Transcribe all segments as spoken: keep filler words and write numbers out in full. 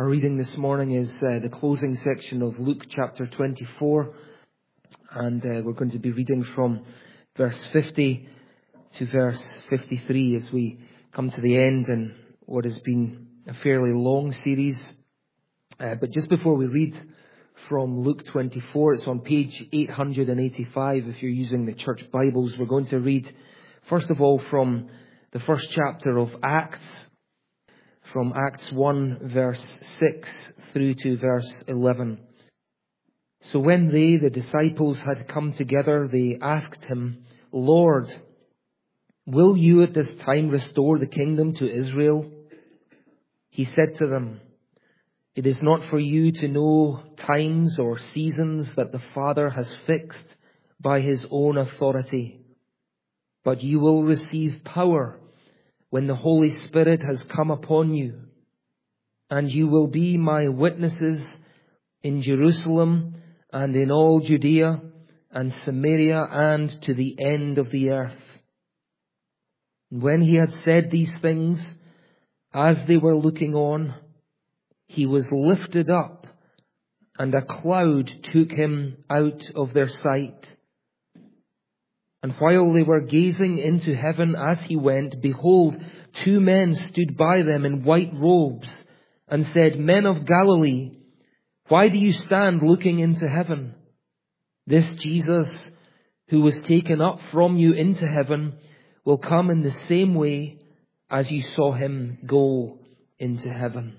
Our reading this morning is uh, the closing section of Luke chapter twenty-four, and uh, we're going to be reading from verse fifty to verse fifty-three as we come to the end in what has been a fairly long series. Uh, but just before we read from Luke twenty-four, it's on page eight hundred eighty-five if you're using the church Bibles. We're going to read first of all from the first chapter of Acts, from Acts one verse six through to verse eleven. So when they, the disciples, had come together, they asked him, "Lord, will you at this time restore the kingdom to Israel?" He said to them, "It is not for you to know times or seasons that the Father has fixed by his own authority, but you will receive power when the Holy Spirit has come upon you, and you will be my witnesses in Jerusalem and in all Judea and Samaria and to the end of the earth." And when he had said these things, as they were looking on, he was lifted up, and a cloud took him out of their sight. And while they were gazing into heaven as he went, behold, two men stood by them in white robes and said, "Men of Galilee, why do you stand looking into heaven? This Jesus, who was taken up from you into heaven, will come in the same way as you saw him go into heaven."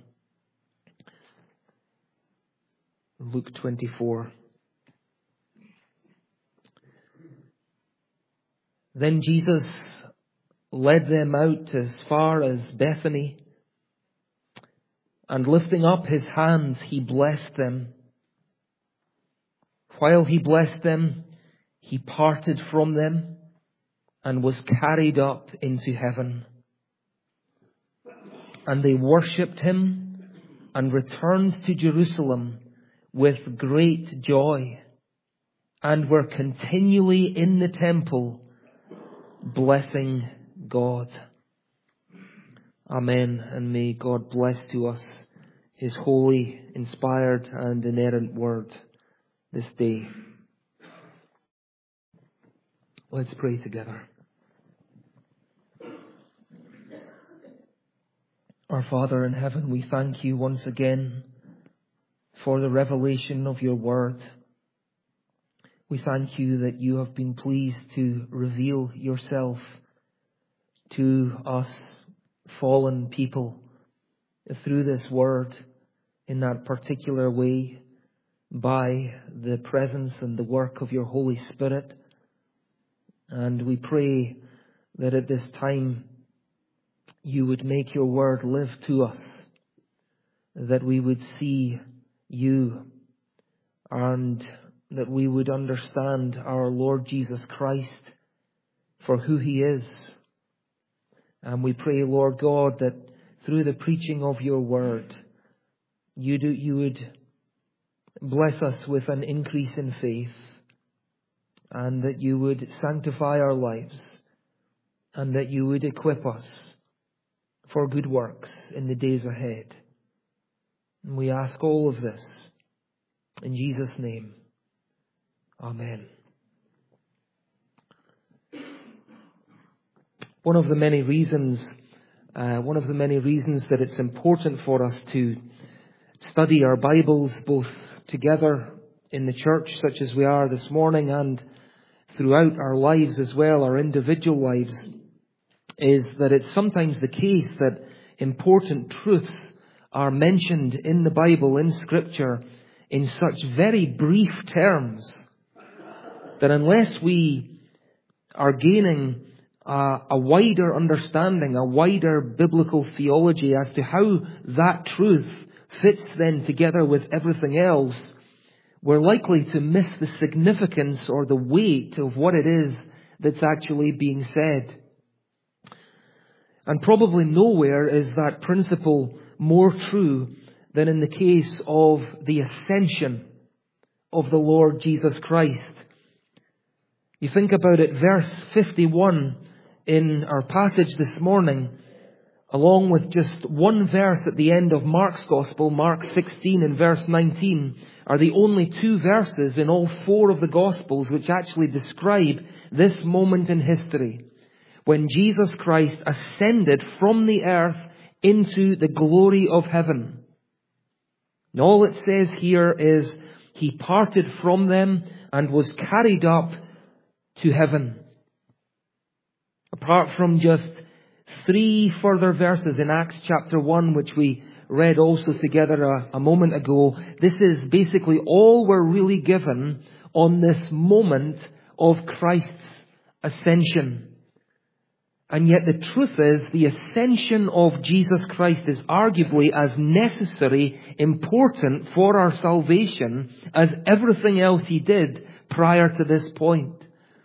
Luke twenty-four. Then Jesus led them out as far as Bethany, and lifting up his hands, he blessed them. While he blessed them, he parted from them and was carried up into heaven. And they worshipped him and returned to Jerusalem with great joy, and were continually in the temple blessing God. Amen. And may God bless to us his holy, inspired and inerrant word this day. Let's pray together. Our Father in heaven, we thank you once again for the revelation of your word. We thank you that you have been pleased to reveal yourself to us fallen people through this word in that particular way by the presence and the work of your Holy Spirit. And we pray that at this time you would make your word live to us, that we would see you and that we would understand our Lord Jesus Christ for who he is. And we pray, Lord God, that through the preaching of your word, you do, you would bless us with an increase in faith, and that you would sanctify our lives, and that you would equip us for good works in the days ahead. And we ask all of this in Jesus' name. Amen. One of the many reasons, uh, one of the many reasons that it's important for us to study our Bibles both together in the church, such as we are this morning, and throughout our lives as well, our individual lives, is that it's sometimes the case that important truths are mentioned in the Bible, in Scripture, in such very brief terms that unless we are gaining uh, a wider understanding, a wider biblical theology as to how that truth fits then together with everything else, we're likely to miss the significance or the weight of what it is that's actually being said. And probably nowhere is that principle more true than in the case of the ascension of the Lord Jesus Christ. You think about it, verse fifty-one in our passage this morning along with just one verse at the end of Mark's Gospel, Mark sixteen and verse nineteen, are the only two verses in all four of the Gospels which actually describe this moment in history when Jesus Christ ascended from the earth into the glory of heaven. And all it says here is, He parted from them and was carried up to heaven. Apart from just three further verses in Acts chapter one, which we read also together a, a moment ago, this is basically all we're really given on this moment of Christ's ascension. And yet the truth is, the ascension of Jesus Christ is arguably as necessary, important for our salvation as everything else He did prior to this point.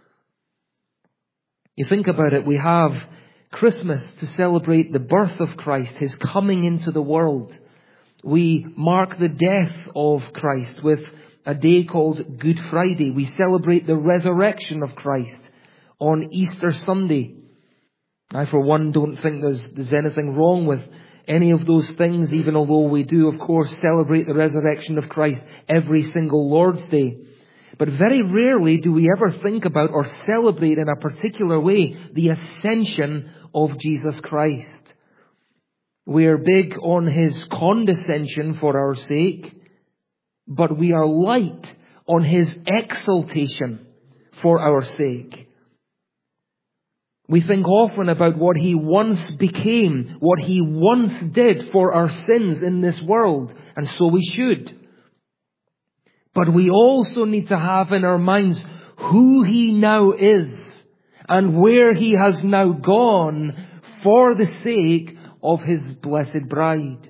You think about it, we have Christmas to celebrate the birth of Christ, His coming into the world. We mark the death of Christ with a day called Good Friday. We celebrate the resurrection of Christ on Easter Sunday. I, for one, don't think there's, there's anything wrong with any of those things, even although we do, of course, celebrate the resurrection of Christ every single Lord's Day. But very rarely do we ever think about or celebrate in a particular way the ascension of Jesus Christ. We are big on His condescension for our sake, but we are light on His exaltation for our sake. We think often about what He once became, what He once did for our sins in this world, and so we should. But we also need to have in our minds who He now is and where He has now gone for the sake of His blessed bride.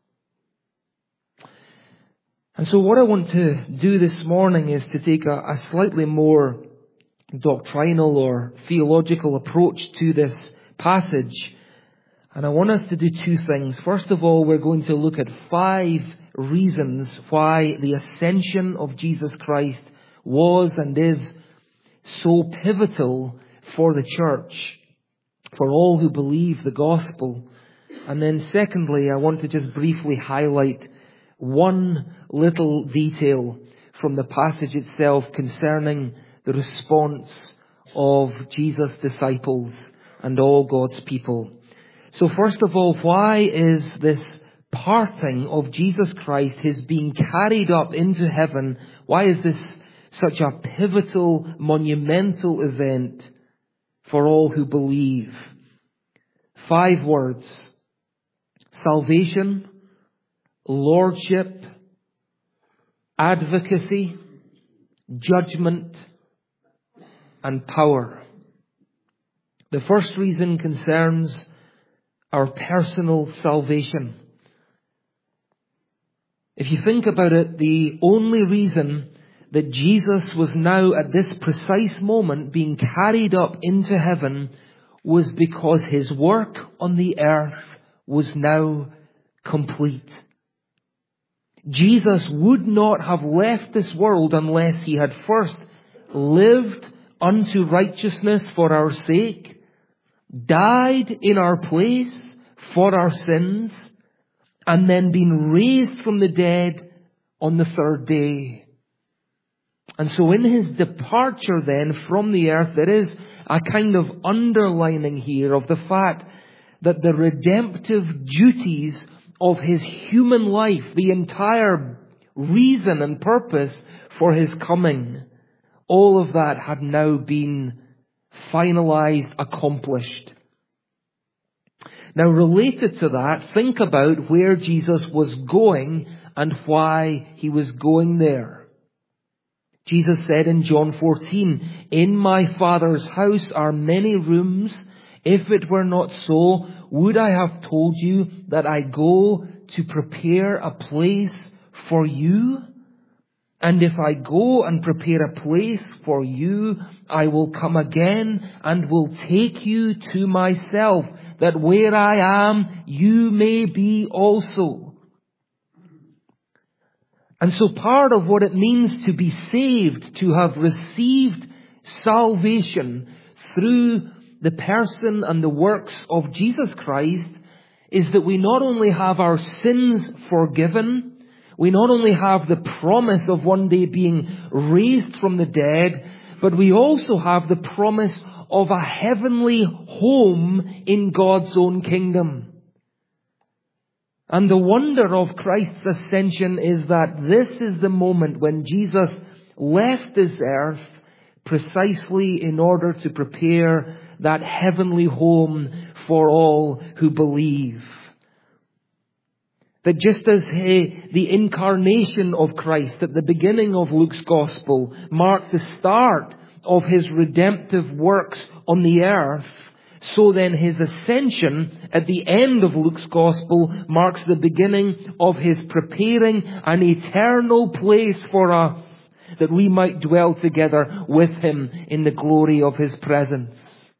And so what I want to do this morning is to take a, a slightly more doctrinal or theological approach to this passage. And I want us to do two things. First of all, we're going to look at five reasons why the ascension of Jesus Christ was and is so pivotal for the church, for all who believe the gospel. And then secondly, I want to just briefly highlight one little detail from the passage itself concerning the response of Jesus' disciples and all God's people. So first of all, why is this parting of Jesus Christ, His being carried up into heaven, why is this such a pivotal, monumental event for all who believe? Five words: salvation, lordship, advocacy, judgment, and power. The first reason concerns our personal salvation. If you think about it, the only reason that Jesus was now at this precise moment being carried up into heaven was because His work on the earth was now complete. Jesus would not have left this world unless He had first lived unto righteousness for our sake, died in our place for our sins, and then been raised from the dead on the third day. And so in His departure then from the earth, there is a kind of underlining here of the fact that the redemptive duties of His human life, the entire reason and purpose for His coming, all of that had now been finalized, accomplished. Now, related to that, think about where Jesus was going and why He was going there. Jesus said in John fourteen, "In my Father's house are many rooms. If it were not so, would I have told you that I go to prepare a place for you? And if I go and prepare a place for you, I will come again and will take you to myself, that where I am, you may be also." And so part of what it means to be saved, to have received salvation through the person and the works of Jesus Christ, is that we not only have our sins forgiven, we not only have the promise of one day being raised from the dead, but we also have the promise of a heavenly home in God's own kingdom. And the wonder of Christ's ascension is that this is the moment when Jesus left this earth precisely in order to prepare that heavenly home for all who believe. That just as he, the incarnation of Christ at the beginning of Luke's Gospel marked the start of his redemptive works on the earth, so then his ascension at the end of Luke's Gospel marks the beginning of his preparing an eternal place for us, that we might dwell together with him in the glory of his presence.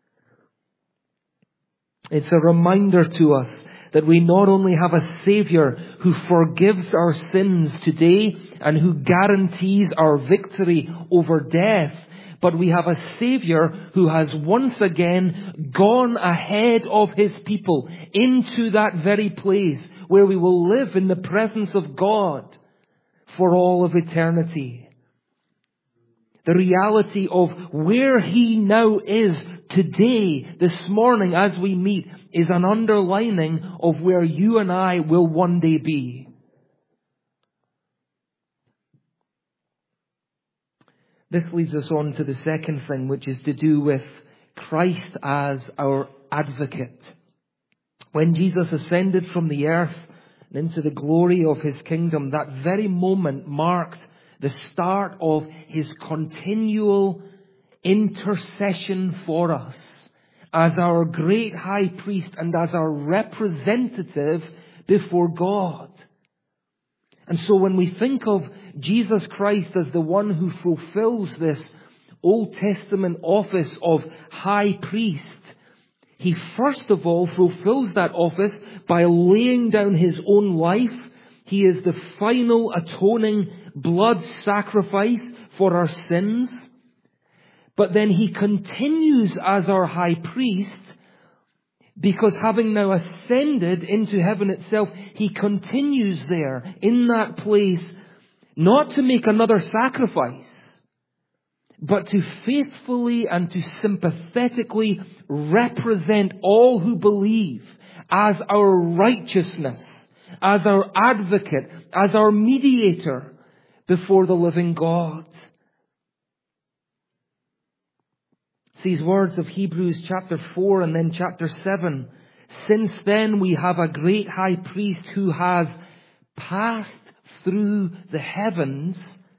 It's a reminder to us that we not only have a Savior who forgives our sins today and who guarantees our victory over death, but we have a Savior who has once again gone ahead of his people into that very place where we will live in the presence of God for all of eternity. The reality of where he now is today, this morning as we meet, is an underlining of where you and I will one day be. This leads us on to the second thing, which is to do with Christ as our advocate. When Jesus ascended from the earth and into the glory of his kingdom, that very moment marked the start of his continual intercession for us as our great high priest and as our representative before God. And so when we think of Jesus Christ as the one who fulfills this Old Testament office of high priest, he first of all fulfills that office by laying down his own life. He is the final atoning blood sacrifice for our sins. But then he continues as our high priest, because having now ascended into heaven itself, he continues there in that place, not to make another sacrifice, but to faithfully and to sympathetically represent all who believe as our righteousness, as our advocate, as our mediator before the living God. These words of Hebrews chapter four and then chapter seven. Since then we have a great high priest who has passed through the heavens,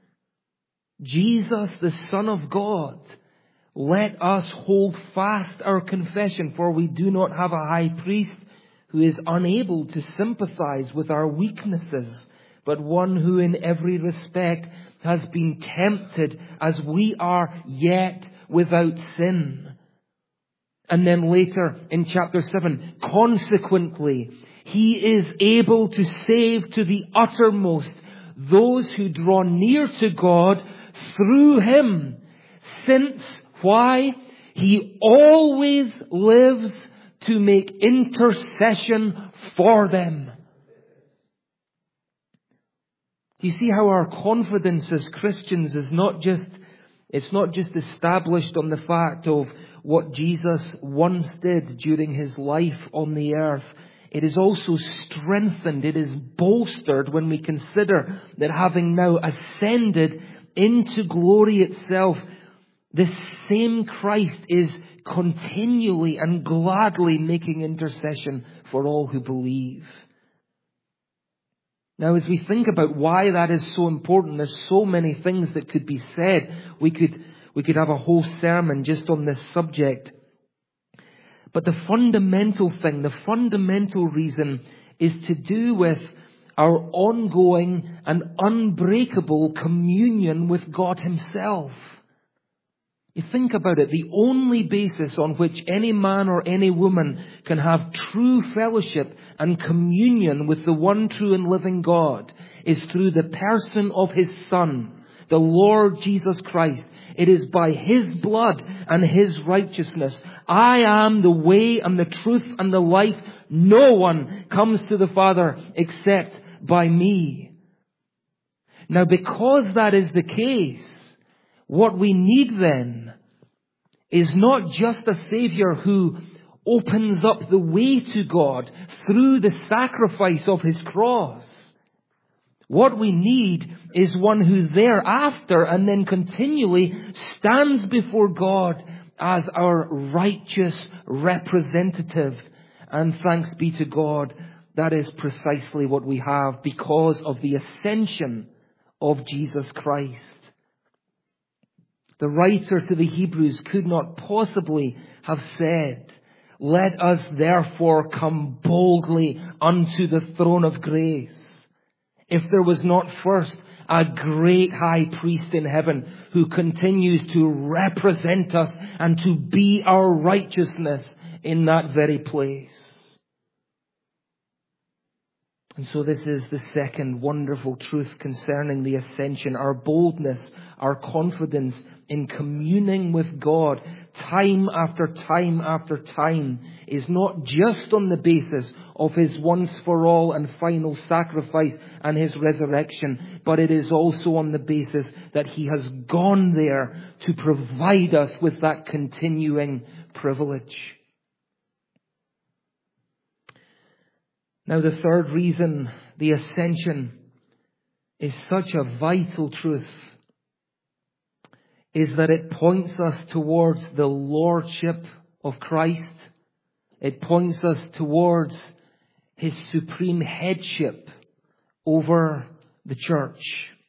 Jesus the Son of God. Let us hold fast our confession, for we do not have a high priest who is unable to sympathize with our weaknesses, but one who in every respect has been tempted as we are, yet without sin. And then later in chapter seven, consequently, he is able to save to the uttermost those who draw near to God through him, since, why? He always lives to make intercession for them. Do you see how our confidence as Christians is not just It's not just established on the fact of what Jesus once did during his life on the earth. It is also strengthened, it is bolstered when we consider that having now ascended into glory itself, this same Christ is continually and gladly making intercession for all who believe. Now, as we think about why that is so important, there's so many things that could be said. We could, we could have a whole sermon just on this subject. But the fundamental thing, the fundamental reason is to do with our ongoing and unbreakable communion with God himself. You think about it, the only basis on which any man or any woman can have true fellowship and communion with the one true and living God is through the person of his Son, the Lord Jesus Christ. It is by his blood and his righteousness. I am the way and the truth and the life. No one comes to the Father except by me. Now, because that is the case, what we need then is not just a Savior who opens up the way to God through the sacrifice of His cross. What we need is one who thereafter and then continually stands before God as our righteous representative. And thanks be to God, that is precisely what we have because of the ascension of Jesus Christ. The writer to the Hebrews could not possibly have said, "Let us therefore come boldly unto the throne of grace," if there was not first a great high priest in heaven who continues to represent us and to be our righteousness in that very place. And so this is the second wonderful truth concerning the ascension. Our boldness, our confidence in communing with God time after time after time is not just on the basis of His once for all and final sacrifice and His resurrection, but it is also on the basis that He has gone there to provide us with that continuing privilege. Now, the third reason the ascension is such a vital truth is that it points us towards the lordship of Christ. It points us towards His supreme headship over the church.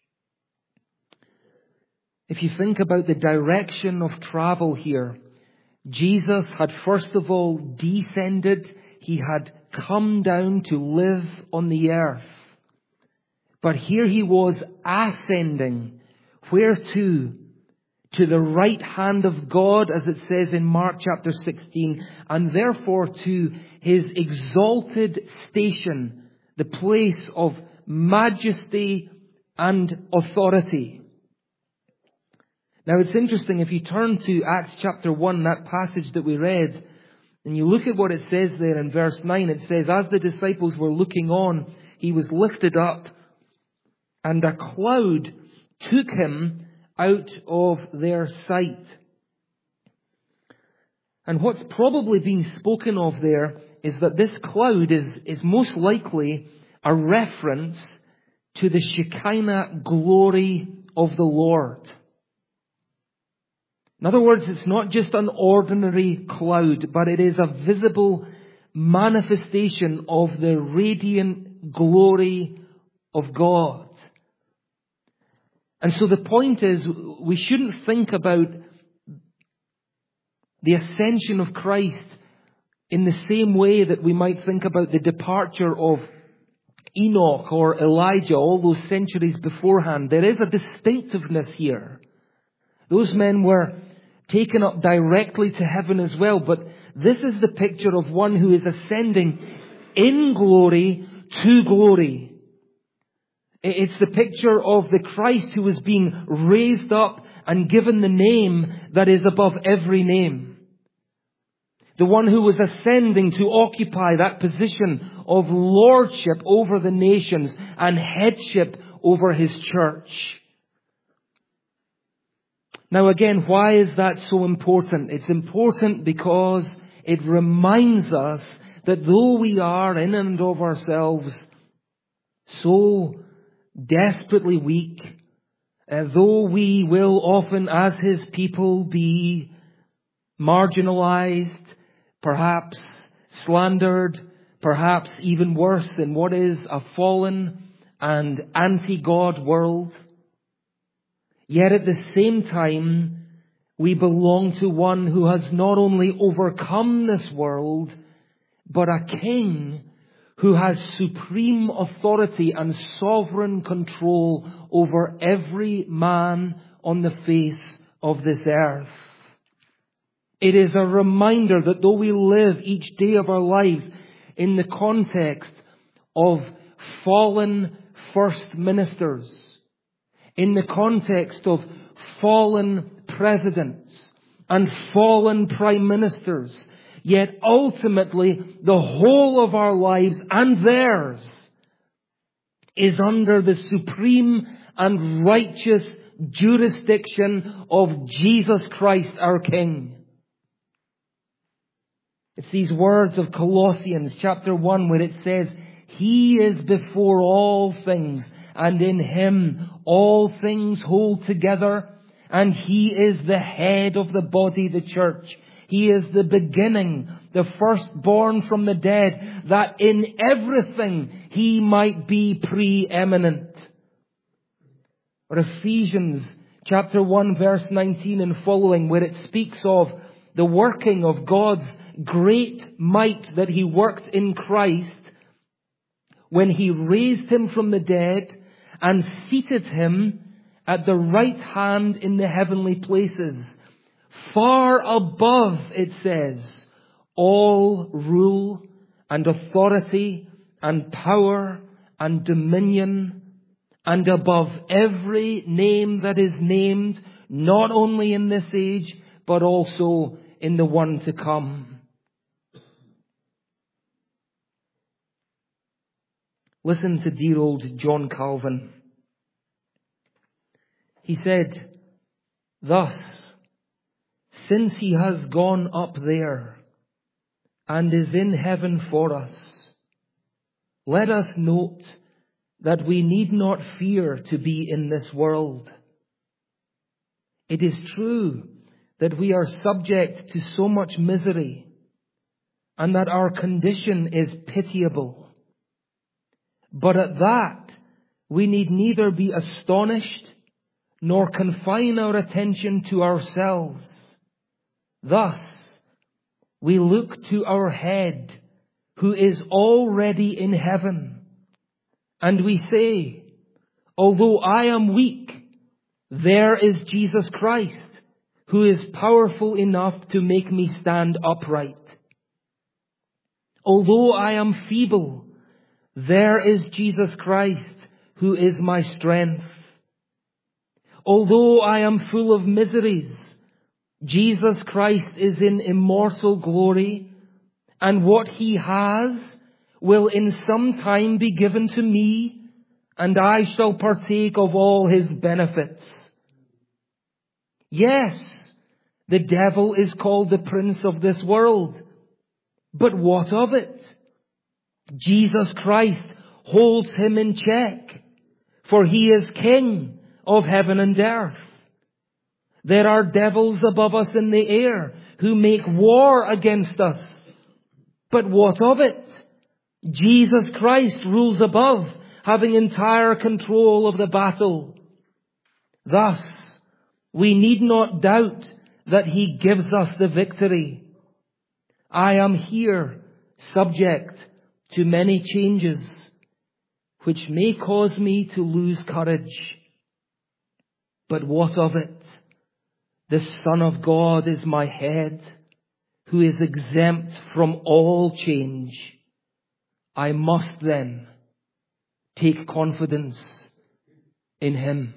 If you think about the direction of travel here, Jesus had first of all descended. He had come down to live on the earth. But here He was ascending. Where to? To the right hand of God, as it says in Mark chapter sixteen, and therefore to His exalted station, the place of majesty and authority. Now it's interesting, if you turn to Acts chapter one, that passage that we read, and you look at what it says there in verse nine, it says, "As the disciples were looking on, He was lifted up, and a cloud took Him out of their sight." And what's probably being spoken of there is that this cloud is, is most likely a reference to the Shekinah glory of the Lord. In other words, it's not just an ordinary cloud, but it is a visible manifestation of the radiant glory of God. And so the point is, we shouldn't think about the ascension of Christ in the same way that we might think about the departure of Enoch or Elijah all those centuries beforehand. There is a distinctiveness here. Those men were taken up directly to heaven as well, but this is the picture of one who is ascending in glory to glory. It's the picture of the Christ who is being raised up and given the name that is above every name. The one who was ascending to occupy that position of lordship over the nations and headship over His church. Now again, why is that so important? It's important because it reminds us that though we are in and of ourselves so desperately weak, uh, though we will often as His people be marginalized, perhaps slandered, perhaps even worse in what is a fallen and anti-God world, yet at the same time, we belong to one who has not only overcome this world, but a King who has supreme authority and sovereign control over every man on the face of this earth. It is a reminder that though we live each day of our lives in the context of fallen first ministers, in the context of fallen presidents and fallen prime ministers, Yet ultimately, the whole of our lives and theirs is under the supreme and righteous jurisdiction of Jesus Christ our King. It's these words of Colossians chapter one where it says, He is before all things, and in Him all things hold together, and He is the head of the body, the church. He is the beginning, the firstborn from the dead, that in everything He might be preeminent. Or Ephesians chapter one verse nineteen and following, where it speaks of the working of God's great might that He worked in Christ when He raised Him from the dead and seated Him at the right hand in the heavenly places, far above, it says, all rule and authority and power and dominion, and above every name that is named, not only in this age, but also in the one to come. Listen to dear old John Calvin. He said, Thus, since He has gone up there and is in heaven for us, let us note that we need not fear to be in this world. It is true that we are subject to so much misery and that our condition is pitiable. But at that, we need neither be astonished nor confine our attention to ourselves. Thus, we look to our head, who is already in heaven, and we say, although I am weak, there is Jesus Christ, who is powerful enough to make me stand upright. Although I am feeble, there is Jesus Christ, who is my strength. Although I am full of miseries, Jesus Christ is in immortal glory, and what He has will in some time be given to me, and I shall partake of all His benefits. Yes, the devil is called the prince of this world, but what of it? Jesus Christ holds him in check, for He is King of heaven and earth. There are devils above us in the air who make war against us. But what of it? Jesus Christ rules above, having entire control of the battle. Thus, we need not doubt that He gives us the victory. I am here subject to many changes, which may cause me to lose courage. But what of it? The Son of God is my head, who is exempt from all change. I must then take confidence in Him.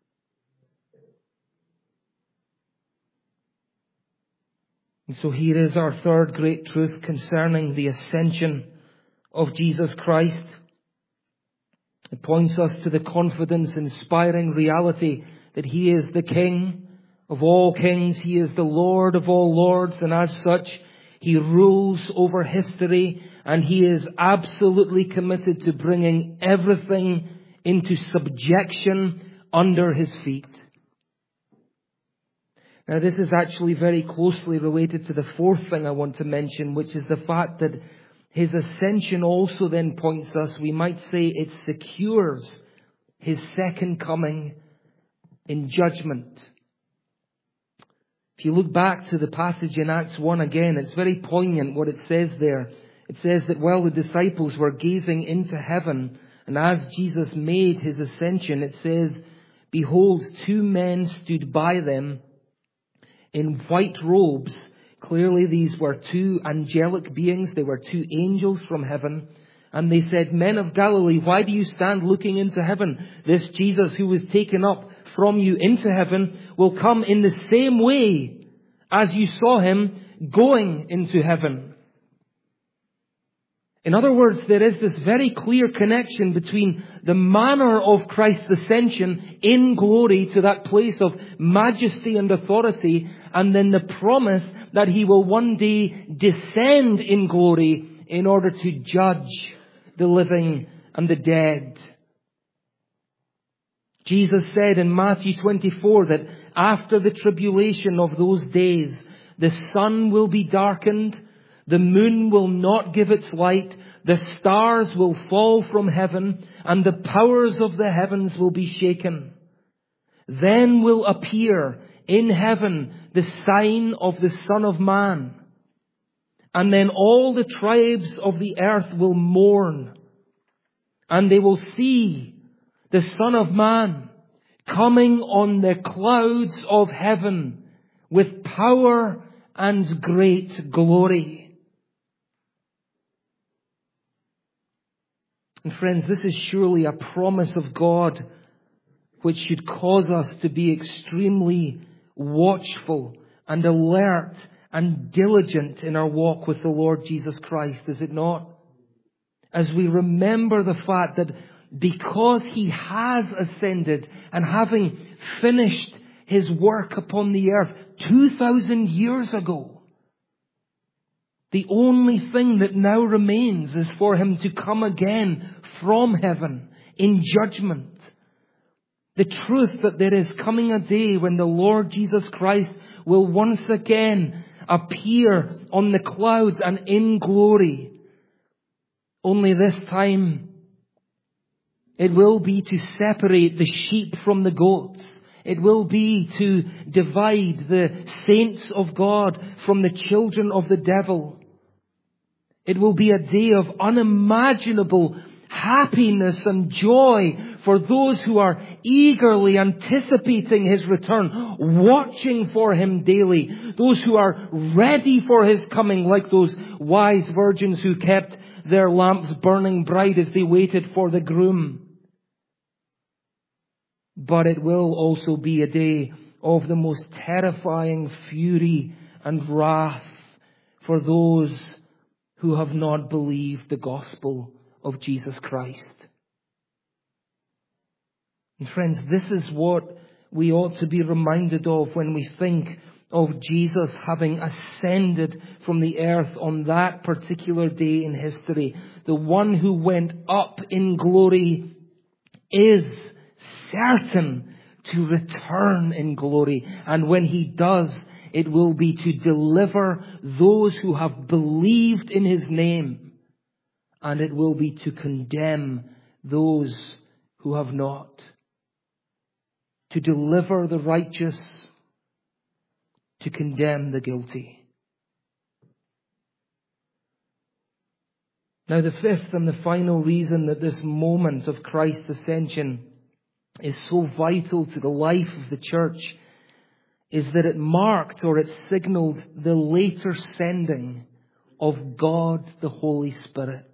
And so here is our third great truth concerning the ascension of Jesus Christ. It points us to the confidence-inspiring reality that He is the King of all kings. He is the Lord of all lords, and as such, He rules over history, and He is absolutely committed to bringing everything into subjection under His feet. Now, this is actually very closely related to the fourth thing I want to mention, which is the fact that His ascension also then points us, we might say it secures His second coming in judgment. If you look back to the passage in Acts one again, it's very poignant what it says there. It says that while the disciples were gazing into heaven, and as Jesus made His ascension, it says, behold, two men stood by them in white robes. Clearly these were two angelic beings. They were two angels from heaven. And they said, Men of Galilee, why do you stand looking into heaven? This Jesus who was taken up from you into heaven will come in the same way as you saw Him going into heaven. In other words, there is this very clear connection between the manner of Christ's ascension in glory to that place of majesty and authority, and then the promise that He will one day descend in glory in order to judge the living and the dead. Jesus said in Matthew twenty-four that after the tribulation of those days, the sun will be darkened, the moon will not give its light, the stars will fall from heaven, and the powers of the heavens will be shaken. Then will appear in heaven the sign of the Son of Man. And then all the tribes of the earth will mourn, and they will see the Son of Man coming on the clouds of heaven with power and great glory. And friends, this is surely a promise of God which should cause us to be extremely watchful and alert and diligent in our walk with the Lord Jesus Christ, is it not? As we remember the fact that because He has ascended and having finished His work upon the earth two thousand years ago, the only thing that now remains is for Him to come again from heaven in judgment. The truth that there is coming a day when the Lord Jesus Christ will once again appear on the clouds and in glory. Only this time it will be to separate the sheep from the goats. It will be to divide the saints of God from the children of the devil. It will be a day of unimaginable happiness and joy for those who are eagerly anticipating His return, watching for Him daily. Those who are ready for His coming, like those wise virgins who kept their lamps burning bright as they waited for the groom. But it will also be a day of the most terrifying fury and wrath for those who have not believed the gospel of Jesus Christ. And friends, this is what we ought to be reminded of when we think of Jesus having ascended from the earth on that particular day in history. The one who went up in glory is certain to return in glory. And when He does, it will be to deliver those who have believed in His name. And it will be to condemn those who have not. To deliver the righteous, to condemn the guilty. Now, the fifth and the final reason that this moment of Christ's ascension is so vital to the life of the church is that it marked or it signaled the later sending of God the Holy Spirit.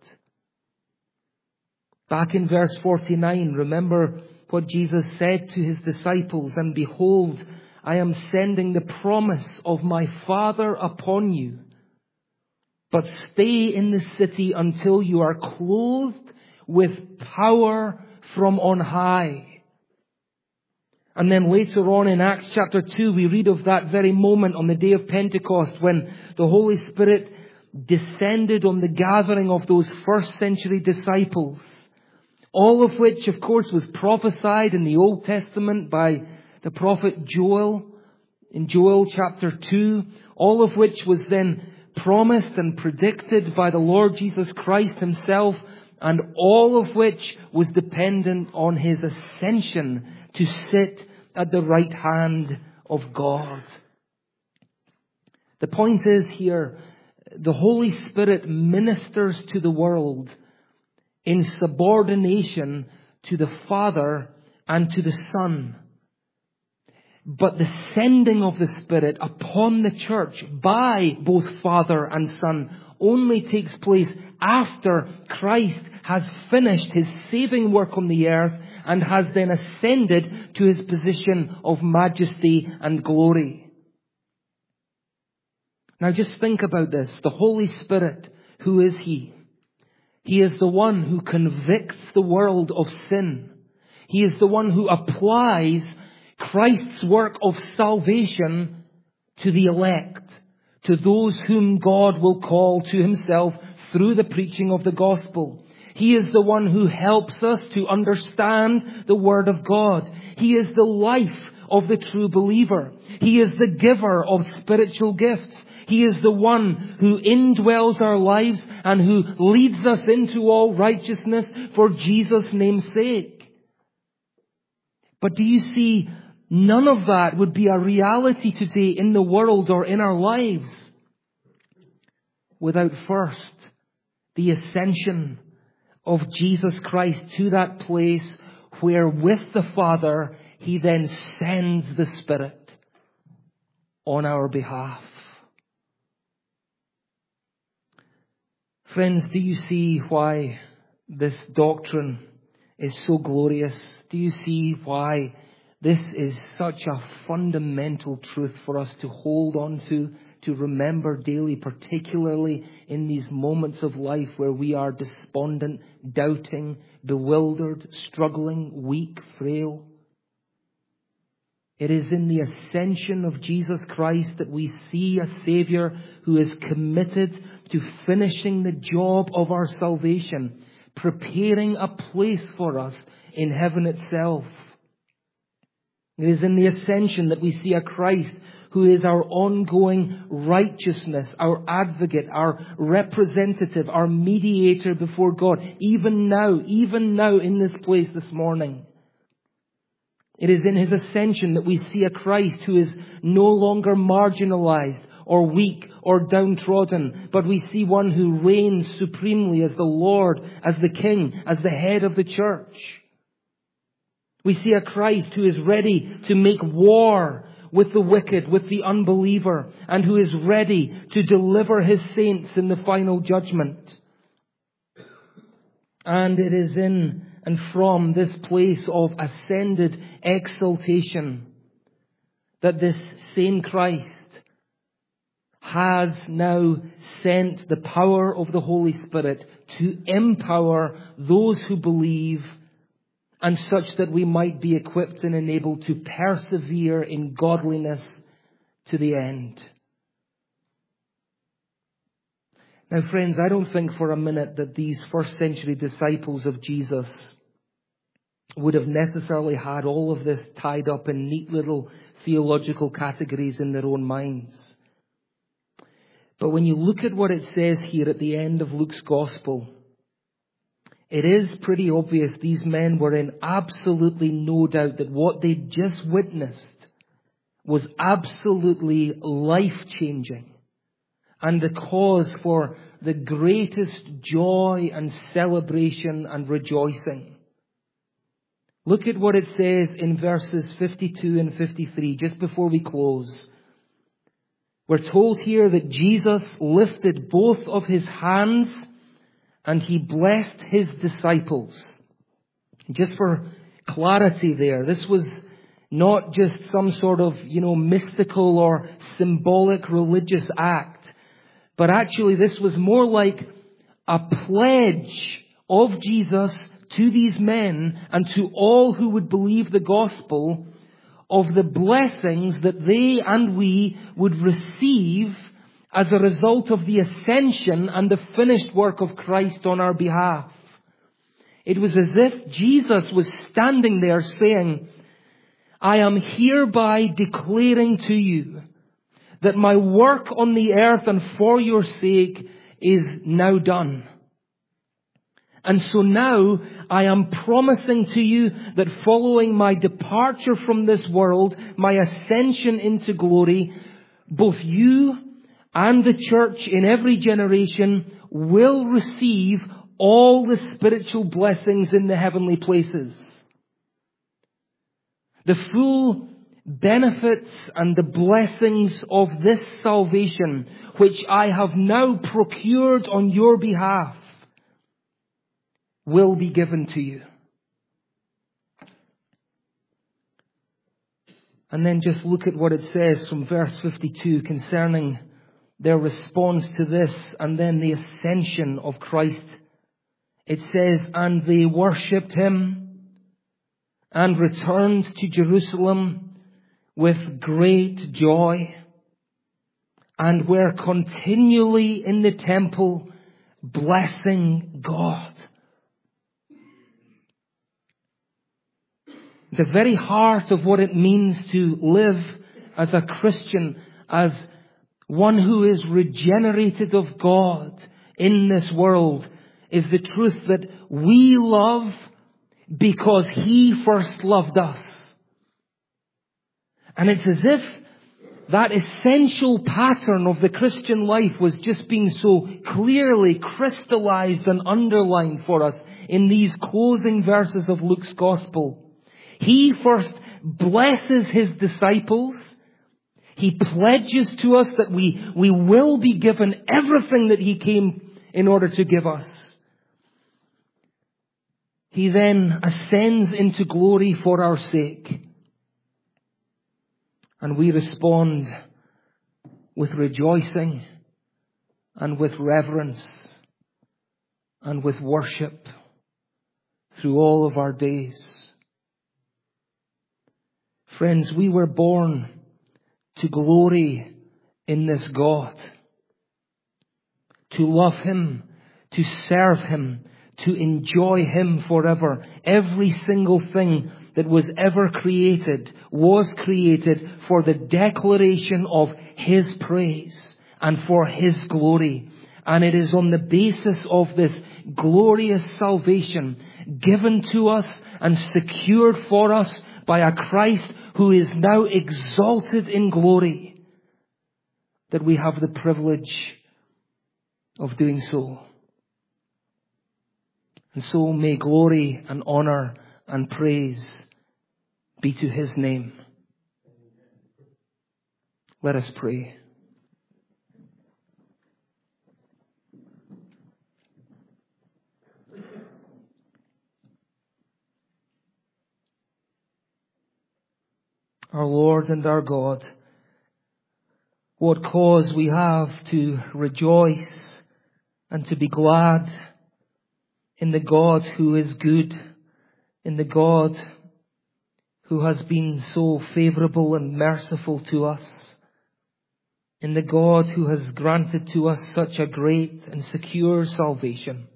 Back in verse forty-nine, remember what Jesus said to His disciples, "And behold, I am sending the promise of my Father upon you. But stay in the city until you are clothed with power from on high." And then later on in Acts chapter two, we read of that very moment on the day of Pentecost when the Holy Spirit descended on the gathering of those first century disciples. All of which, of course, was prophesied in the Old Testament by the prophet Joel in Joel chapter two. All of which was then promised and predicted by the Lord Jesus Christ Himself. And all of which was dependent on His ascension to sit at the right hand of God. The point is here, the Holy Spirit ministers to the world in subordination to the Father and to the Son. But the sending of the Spirit upon the church by both Father and Son only takes place after Christ has finished His saving work on the earth and has then ascended to His position of majesty and glory. Now just think about this. The Holy Spirit, who is He? He is the one who convicts the world of sin. He is the one who applies Christ's work of salvation to the elect, to those whom God will call to Himself through the preaching of the gospel. He is the one who helps us to understand the Word of God. He is the life of the true believer. He is the giver of spiritual gifts. He is the one who indwells our lives and who leads us into all righteousness for Jesus' name's sake. But do you see, none of that would be a reality today in the world or in our lives without first the ascension of Jesus Christ to that place where with the Father He then sends the Spirit on our behalf. Friends, do you see why this doctrine is so glorious? Do you see why this is such a fundamental truth for us to hold on to, to remember daily, particularly in these moments of life where we are despondent, doubting, bewildered, struggling, weak, frail? It is in the ascension of Jesus Christ that we see a Savior who is committed to finishing the job of our salvation, preparing a place for us in heaven itself. It is in the ascension that we see a Christ who is our ongoing righteousness, our advocate, our representative, our mediator before God, even now, even now in this place this morning. It is in His ascension that we see a Christ who is no longer marginalized or weak or downtrodden, but we see one who reigns supremely as the Lord, as the King, as the head of the church. We see a Christ who is ready to make war with the wicked, with the unbeliever, and who is ready to deliver His saints in the final judgment. And it is in and from this place of ascended exaltation that this same Christ has now sent the power of the Holy Spirit to empower those who believe, and such that we might be equipped and enabled to persevere in godliness to the end. Now, friends, I don't think for a minute that these first century disciples of Jesus would have necessarily had all of this tied up in neat little theological categories in their own minds. But when you look at what it says here at the end of Luke's Gospel, it is pretty obvious these men were in absolutely no doubt that what they'd just witnessed was absolutely life-changing and the cause for the greatest joy and celebration and rejoicing. Look at what it says in verses fifty-two and fifty-three, just before we close. We're told here that Jesus lifted both of His hands and He blessed His disciples. Just for clarity there, this was not just some sort of, you know, mystical or symbolic religious act, but actually this was more like a pledge of Jesus to these men and to all who would believe the gospel of the blessings that they and we would receive as a result of the ascension and the finished work of Christ on our behalf. It was as if Jesus was standing there saying, I am hereby declaring to you that my work on the earth and for your sake is now done. And so now I am promising to you that following my departure from this world, my ascension into glory, both you and the church in every generation will receive all the spiritual blessings in the heavenly places. The full benefits and the blessings of this salvation, which I have now procured on your behalf, will be given to you. And then just look at what it says from verse fifty-two concerning their response to this and then the ascension of Christ. It says, and they worshipped him and returned to Jerusalem with great joy and were continually in the temple blessing God. The very heart of what it means to live as a Christian, as one who is regenerated of God in this world, is the truth that we love because he first loved us. And it's as if that essential pattern of the Christian life was just being so clearly crystallized and underlined for us in these closing verses of Luke's Gospel. He first blesses his disciples. He pledges to us that we, we will be given everything that he came in order to give us. He then ascends into glory for our sake. And we respond with rejoicing and with reverence and with worship through all of our days. Friends, we were born to glory in this God, to love him, to serve him, to enjoy him forever. Every single thing that was ever created was created for the declaration of his praise and for his glory. And it is on the basis of this glorious salvation given to us and secured for us by a Christ who is now exalted in glory that we have the privilege of doing so. And so may glory and honor and praise be to his name. Let us pray. Our Lord and our God, what cause we have to rejoice and to be glad in the God who is good, in the God who has been so favorable and merciful to us, in the God who has granted to us such a great and secure salvation.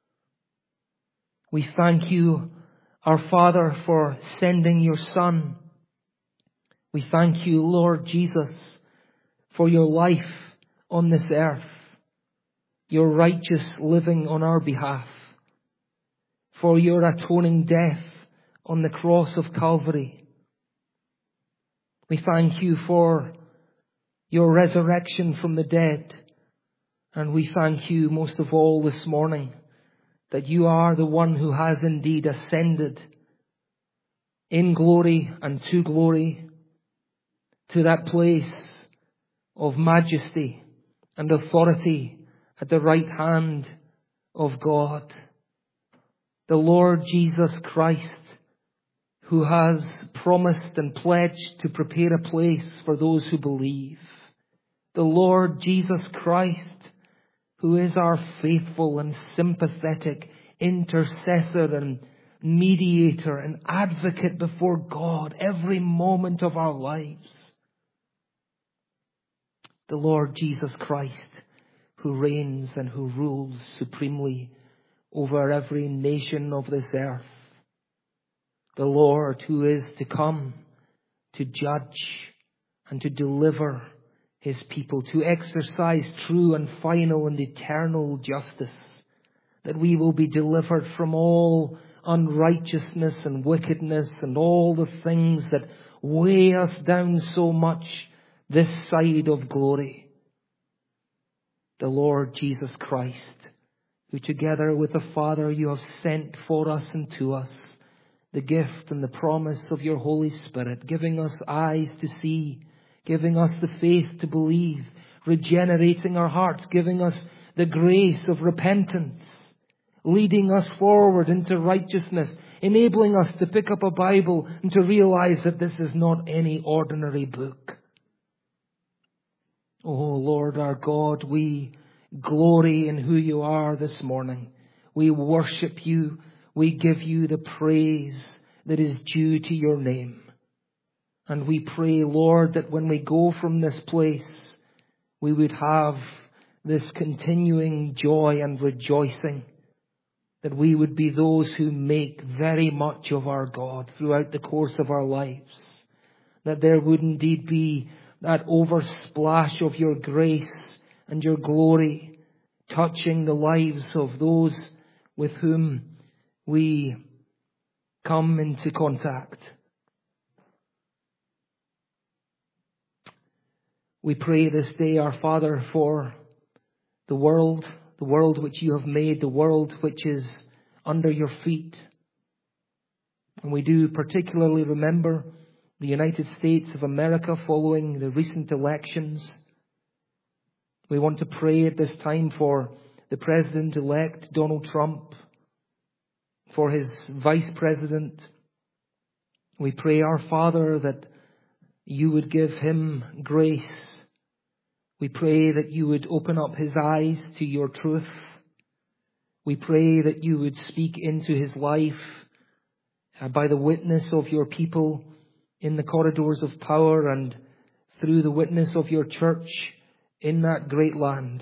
We thank you, our Father, for sending your Son. We thank you, Lord Jesus, for your life on this earth, your righteous living on our behalf, for your atoning death on the cross of Calvary. We thank you for your resurrection from the dead. And we thank you most of all this morning that you are the one who has indeed ascended in glory and to glory, to that place of majesty and authority at the right hand of God. The Lord Jesus Christ, who has promised and pledged to prepare a place for those who believe. The Lord Jesus Christ, who is our faithful and sympathetic intercessor and mediator and advocate before God every moment of our lives. The Lord Jesus Christ, who reigns and who rules supremely over every nation of this earth. The Lord who is to come to judge and to deliver his people, to exercise true and final and eternal justice, that we will be delivered from all unrighteousness and wickedness and all the things that weigh us down so much this side of glory. The Lord Jesus Christ, who together with the Father you have sent for us and to us the gift and the promise of your Holy Spirit, giving us eyes to see, giving us the faith to believe, regenerating our hearts, giving us the grace of repentance, leading us forward into righteousness, enabling us to pick up a Bible and to realize that this is not any ordinary book. Oh Lord our God, we glory in who you are this morning. We worship you. We give you the praise that is due to your name. And we pray, Lord, that when we go from this place, we would have this continuing joy and rejoicing, that we would be those who make very much of our God throughout the course of our lives, that there would indeed be that oversplash of your grace and your glory touching the lives of those with whom we come into contact. We pray this day, our Father, for the world, the world which you have made, the world which is under your feet. And we do particularly remember the United States of America following the recent elections. We want to pray at this time for the President-elect Donald Trump, for his Vice President. We pray, our Father, that you would give him grace. We pray that you would open up his eyes to your truth. We pray that you would speak into his life uh, by the witness of your people in the corridors of power and through the witness of your church in that great land.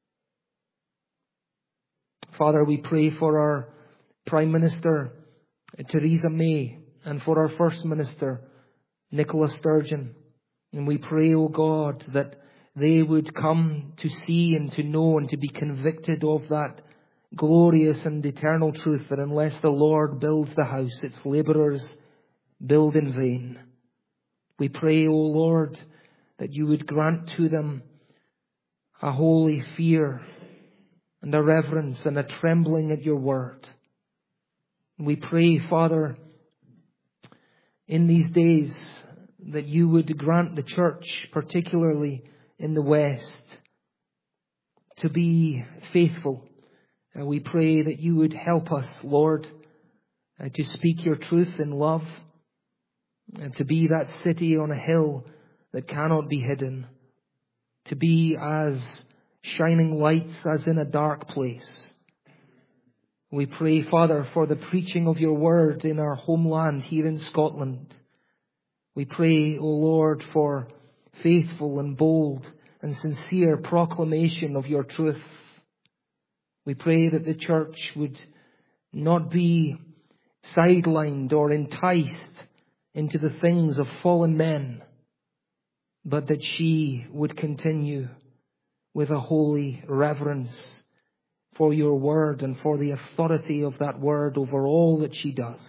Father, we pray for our Prime Minister, Theresa May, and for our First Minister, Nicola Sturgeon. And we pray, O God, that they would come to see and to know and to be convicted of that glorious and eternal truth that unless the Lord builds the house, its labourers build in vain. We pray, O Lord, that you would grant to them a holy fear and a reverence and a trembling at your word. We pray, Father, in these days that you would grant the church, particularly in the West, to be faithful. Uh, we pray that you would help us, Lord, uh, to speak your truth in love, and to be that city on a hill that cannot be hidden, to be as shining lights as in a dark place. We pray, Father, for the preaching of your word in our homeland here in Scotland. We pray, O Lord, for faithful and bold and sincere proclamation of your truth. We pray that the church would not be sidelined or enticed into the things of fallen men, but that she would continue with a holy reverence for your word and for the authority of that word over all that she does.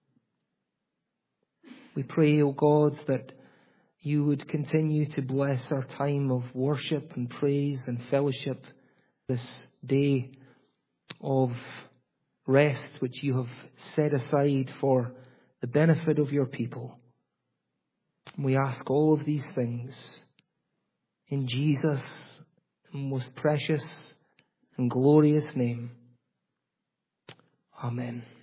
We pray, O God, that you would continue to bless our time of worship and praise and fellowship, this day of rest which you have set aside for the benefit of your people. We ask all of these things in Jesus' most precious and glorious name. Amen.